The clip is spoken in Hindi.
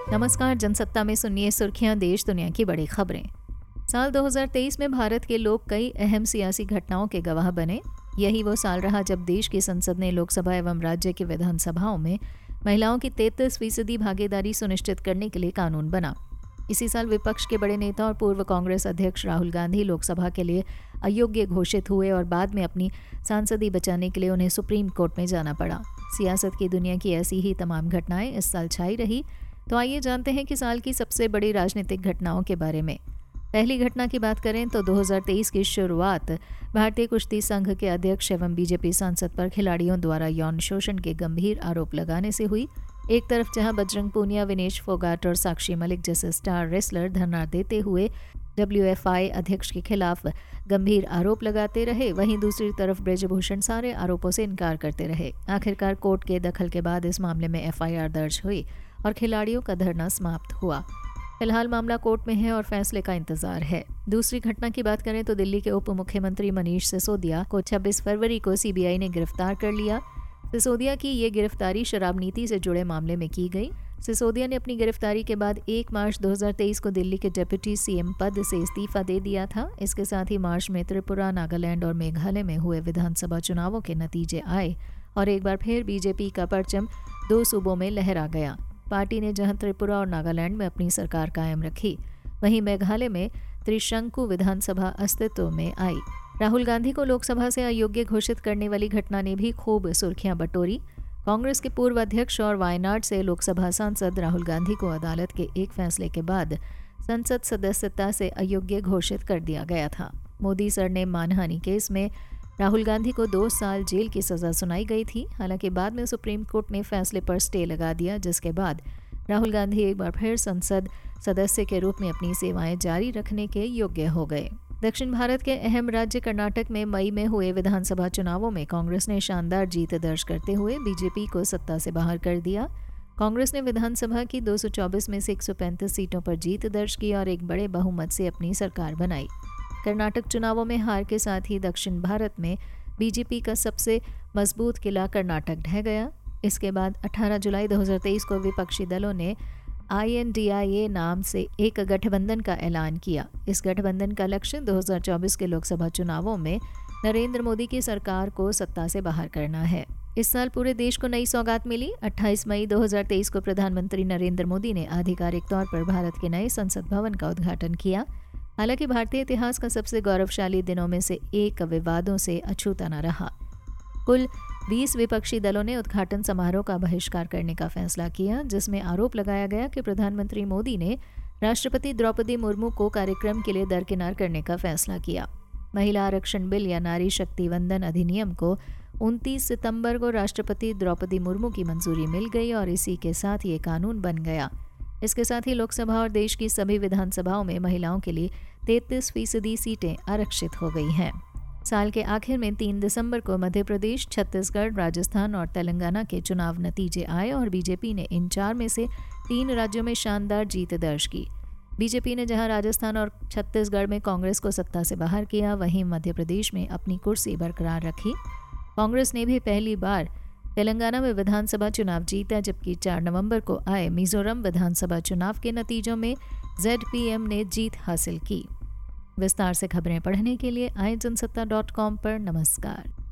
नमस्कार, जनसत्ता में सुनिए सुर्खियां देश दुनिया की बड़ी खबरें। साल 2023 में भारत के लोग कई अहम सियासी घटनाओं के गवाह बने। यही वो साल रहा जब देश की संसद ने लोकसभा एवं राज्य की विधानसभाओं में महिलाओं की 33% भागीदारी सुनिश्चित करने के लिए कानून बना। इसी साल विपक्ष के बड़े नेता और पूर्व कांग्रेस अध्यक्ष राहुल गांधी लोकसभा के लिए अयोग्य घोषित हुए और बाद में अपनी सांसदी बचाने के लिए उन्हें सुप्रीम कोर्ट में जाना पड़ा। सियासत की दुनिया की ऐसी ही तमाम घटनाएं इस साल छाई रही। तो आइए जानते हैं कि साल की सबसे बड़ी राजनीतिक घटनाओं के बारे में। पहली घटना की बात करें तो 2023 की शुरुआत भारतीय कुश्ती संघ के अध्यक्ष एवं बीजेपी सांसद पर खिलाड़ियों द्वारा यौन शोषण के गंभीर आरोप लगाने से हुई। एक तरफ जहां बजरंग पूनिया, विनेश फोगाट और साक्षी मलिक जैसे स्टार रेसलर धरना देते हुए WFI अध्यक्ष के खिलाफ गंभीर आरोप लगाते रहे, वहीं दूसरी तरफ ब्रजभूषण सारे आरोपों से इनकार करते रहे। आखिरकार कोर्ट के दखल के बाद इस मामले में FIR दर्ज हुई और खिलाड़ियों का धरना समाप्त हुआ। फिलहाल मामला कोर्ट में है और फैसले का इंतजार है। दूसरी घटना की बात करें तो दिल्ली के उप मुख्यमंत्री मनीष सिसोदिया को 26 फरवरी को CBI ने गिरफ्तार कर लिया। सिसोदिया की ये गिरफ्तारी शराब नीति से जुड़े मामले में की गई। सिसोदिया ने अपनी गिरफ्तारी के बाद 1 मार्च 2023 को दिल्ली के डिप्टी CM पद से इस्तीफा दे दिया था। इसके साथ ही मार्च में त्रिपुरा, नागालैंड और मेघालय में हुए विधानसभा चुनावों के नतीजे आए और एक बार फिर बीजेपी का परचम 2 सूबों में लहरा गया। पार्टी ने जहां त्रिपुरा और नागालैंड में अपनी सरकार कायम रखी, वहीं मेघालय में त्रिशंकु विधानसभा अस्तित्व में आई। राहुल गांधी को लोकसभा से अयोग्य घोषित करने वाली घटना ने भी खूब सुर्खियां बटोरी। कांग्रेस के पूर्व अध्यक्ष और वायनाड से लोकसभा सांसद राहुल गांधी को अदालत के एक फैसले के बाद संसद सदस्यता से अयोग्य घोषित कर दिया गया था। मोदी सरनेम मानहानि केस में राहुल गांधी को 2 साल जेल की सजा सुनाई गई थी। हालांकि बाद में सुप्रीम कोर्ट ने फैसले पर स्टे लगा दिया, जिसके बाद राहुल गांधी एक बार फिर संसद सदस्य के रूप में अपनी सेवाएं जारी रखने के योग्य हो गए। दक्षिण भारत के अहम राज्य कर्नाटक में मई में हुए विधानसभा चुनावों में कांग्रेस ने शानदार जीत दर्ज करते हुए बीजेपी को सत्ता से बाहर कर दिया। कांग्रेस ने विधानसभा की 224 में से 135 सीटों पर जीत दर्ज की और एक बड़े बहुमत से अपनी सरकार बनाई। कर्नाटक चुनावों में हार के साथ ही दक्षिण भारत में बीजेपी का सबसे मजबूत किला कर्नाटक ढह गया। इसके बाद 18 जुलाई 2023 को विपक्षी दलों ने INDIA नाम से एक गठबंधन का ऐलान किया। इस गठबंधन का लक्ष्य 2024 के लोकसभा चुनावों में नरेंद्र मोदी की सरकार को सत्ता से बाहर करना है। इस साल पूरे देश को नई सौगात मिली। 28 मई 2023 को प्रधानमंत्री नरेंद्र मोदी ने आधिकारिक तौर पर भारत के नए संसद भवन का उद्घाटन किया। हालांकि भारतीय इतिहास का सबसे गौरवशाली दिनों में से एक विवादों से अछूता न रहा। कुल 20 विपक्षी दलों ने उद्घाटन समारोह का बहिष्कार करने का फैसला किया, जिसमें आरोप लगाया गया कि प्रधानमंत्री मोदी ने राष्ट्रपति द्रौपदी मुर्मू को कार्यक्रम के लिए दरकिनार करने का फैसला किया। महिला आरक्षण बिल या नारी शक्ति वंदन अधिनियम को 29 सितंबर को राष्ट्रपति द्रौपदी मुर्मू की मंजूरी मिल गई और इसी के साथ ये कानून बन गया। इसके साथ ही लोकसभा और देश की सभी विधानसभाओं में महिलाओं के लिए 33% सीटें आरक्षित हो गई हैं। साल के आखिर में 3 दिसंबर को मध्य प्रदेश, छत्तीसगढ़, राजस्थान और तेलंगाना के चुनाव नतीजे आए और बीजेपी ने इन 4 में से 3 राज्यों में शानदार जीत दर्ज की। बीजेपी ने जहां राजस्थान और छत्तीसगढ़ में कांग्रेस को सत्ता से बाहर किया, वहीं मध्य प्रदेश में अपनी कुर्सी बरकरार रखी। कांग्रेस ने भी पहली बार तेलंगाना में विधानसभा चुनाव जीता, जबकि 4 नवंबर को आए मिजोरम विधानसभा चुनाव के नतीजों में ZPM ने जीत हासिल की। विस्तार से खबरें पढ़ने के लिए आए जनसत्ता.com पर। नमस्कार।